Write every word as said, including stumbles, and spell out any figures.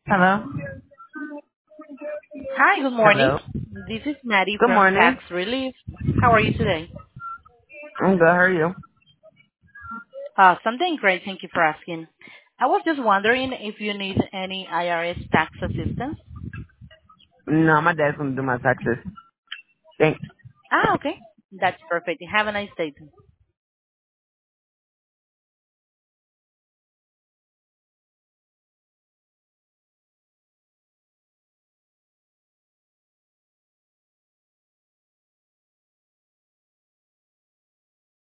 Hello? Hi, good morning. Hello? This is Maddie Good from morning. Tax Relief. How are you today? I'm good. How are you? Uh, something great. Thank you for asking. I was just wondering if you need any I R S tax assistance. No, my dad's gonna do my taxes. Thanks. Ah, okay. That's perfect. Have a nice day.